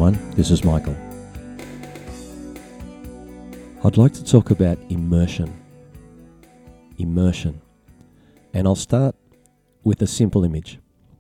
everyone, this is Michael. I'd like to talk about immersion. And I'll start with a simple image.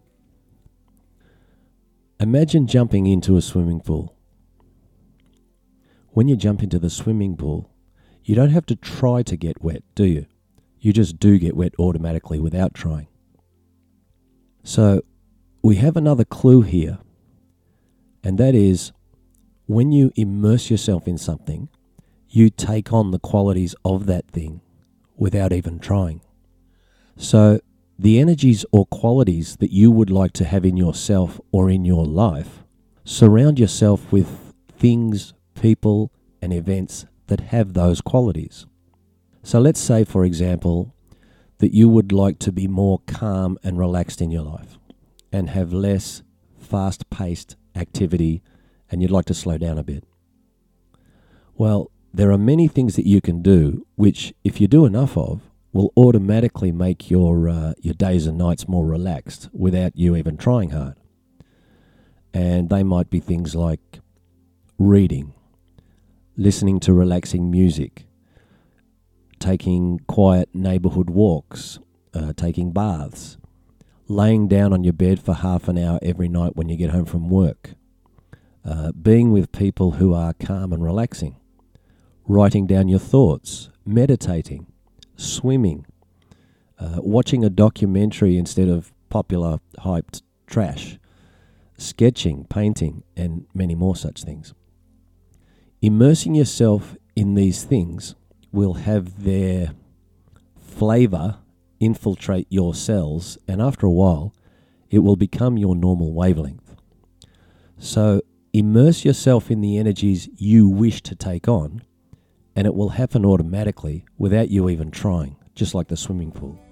Imagine jumping into a swimming pool. When you jump into the swimming pool, you don't have to try to get wet, do you? You just do get wet automatically without trying. So we have another clue here, and that is when you immerse yourself in something, you take on the qualities of that thing without even trying. So the energies or qualities that you would like to have in yourself or in your life, surround yourself with things, people, and events that have those qualities. So let's say, for example, that you would like to be more calm and relaxed in your life and have less fast-paced activity, and you'd like to slow down a bit. Well, there are many things that you can do which, if you do enough of, will automatically make your days and nights more relaxed without you even trying hard. And they might be things like reading, listening to relaxing music, taking quiet neighborhood walks, taking baths, laying down on your bed for half an hour every night when you get home from work, being with people who are calm and relaxing, writing down your thoughts, meditating, swimming, watching a documentary instead of popular hyped trash, sketching, painting, and many more such things. Immersing yourself in these things will have their flavor infiltrate your cells, and after a while, it will become your normal wavelength. So immerse yourself in the energies you wish to take on, and it will happen automatically without you even trying, just like the swimming pool.